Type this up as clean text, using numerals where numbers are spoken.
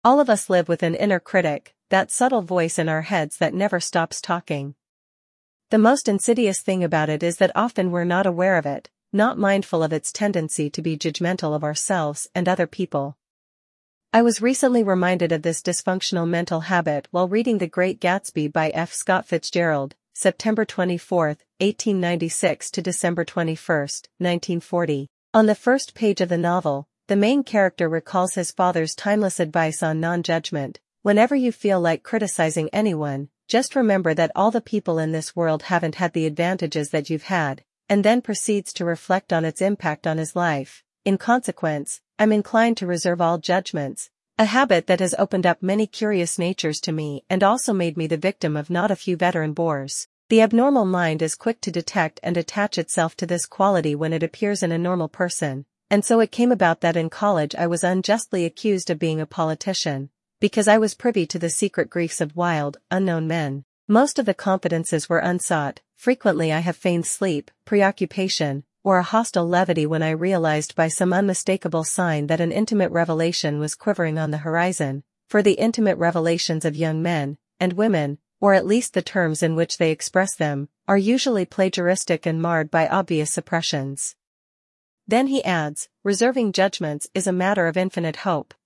All of us live with an inner critic, that subtle voice in our heads that never stops talking. The most insidious thing about it is that often we're not aware of it, not mindful of its tendency to be judgmental of ourselves and other people. I was recently reminded of this dysfunctional mental habit while reading The Great Gatsby by F. Scott Fitzgerald, September 24, 1896 to December 21, 1940. On the first page of the novel, the main character recalls his father's timeless advice on non-judgment. Whenever you feel like criticizing anyone, just remember that all the people in this world haven't had the advantages that you've had, and then proceeds to reflect on its impact on his life. In consequence, I'm inclined to reserve all judgments, a habit that has opened up many curious natures to me and also made me the victim of not a few veteran bores. The abnormal mind is quick to detect and attach itself to this quality when it appears in a normal person, and so it came about that in college I was unjustly accused of being a politician, because I was privy to the secret griefs of wild, unknown men. Most of the confidences were unsought. Frequently I have feigned sleep, preoccupation, or a hostile levity when I realized by some unmistakable sign that an intimate revelation was quivering on the horizon, for the intimate revelations of young men, and women, or at least the terms in which they express them, are usually plagiaristic and marred by obvious suppressions. Then he adds, reserving judgments is a matter of infinite hope.